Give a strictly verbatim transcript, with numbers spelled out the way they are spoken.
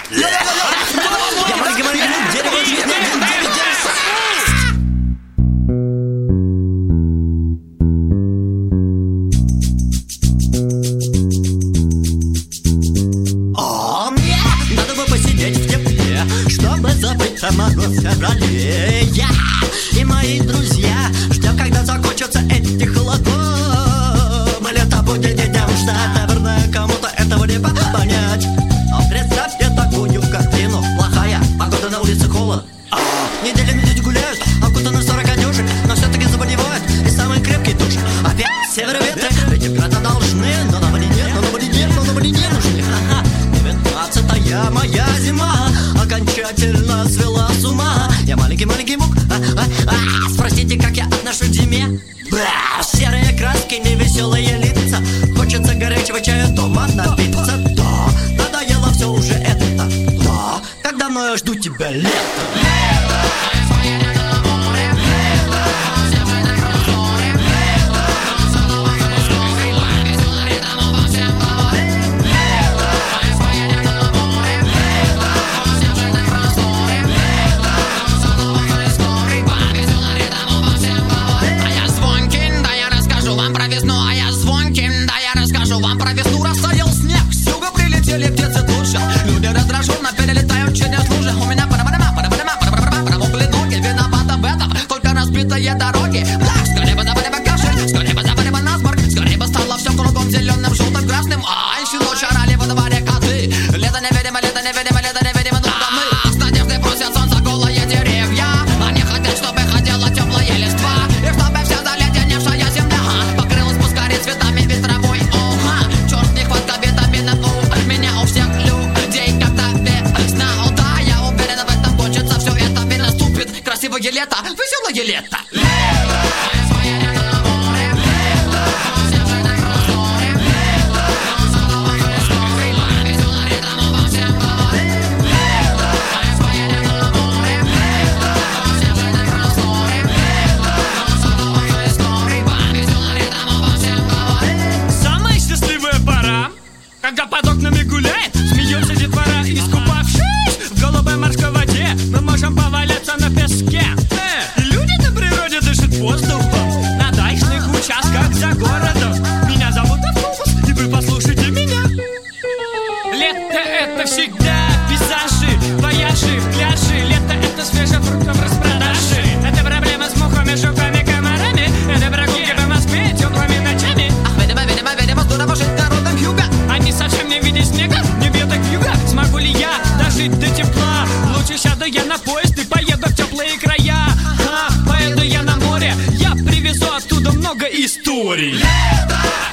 Я маленький, маленький, дерево жизни, один, девять, девять, шесть. О, мне надо бы посидеть в тепле, чтобы забыть о мороз в феврале. Я и мои друзья ждем, когда закончатся эти холода. Мы лето будет днем ждать, наверное, кому-то этого не понять. Но представьте такую картину, плохая погода, на улице холод. А, неделями люди гуляют, а кто-то на сорок одежек, но все-таки заболевают, и самые крепкие тоже. Опять северо ветры, эти града должны, но нам они нет, но нам они нет, но нам они не нужны. Девятнадцатая моя зима окончательно свела с ума. Я маленький-маленький мук, а, а, а, спросите, как я отношусь к зиме. Бля, серые краски, невеселые лица, хочется горячего чая дома напиться. Да, надоело все уже это. Да, как давно я жду тебя, лето. Вам про весну растаял снег, с юга прилетели птицы туча. Люди раздраженно перелетают через лужи. У меня пара-пара-пара, пара-пара-пара, пара-пара-пара, промокли ноги, виновата в этом только разбитые дороги. Блах, скорее бы забыли кашель, скорее бы забыли бы насморк, скорее бы стало все кругом зеленым, желтым, красным. Ай, всю ночь орали во дворе коты. Лето невидимо, лето невидимо, лето невидимо, только мы с надеждой просят солнца голые деревья. Они хотят, чтобы ходила теплая листва, и чтобы вся заледеневшая земля покрылась пускай цветами ветровой. Меня у всех людей когда весна. О, да, я уверена, в этом кончится все это. Ведь наступит красивое лето, веселое лето. Самая счастливая пора, когда под окнами гуляет, смеется детвора, искупавшись в голубой морской воде. Мы можем поваляться на песке, э, и люди на природе дышат воздухом на дачных участках за городом. Меня зовут Автобус, и вы послушайте меня. Лето — это всегда пейзажи, вояжи, пляжи. Лето — это свежая фруктов распродажи. Это проблема с мухами, жуками, комарами. Это прогулки по Москве теплыми ночами. Ах, видимо, видимо, видимо, здорово жить народом юга. Они совсем не видят снега, не веток вьюга. Смогу ли я дожить до тепла? Лучше сяду я на поезд и поеду в теплые края. А, поеду я на море, я привезу оттуда много историй.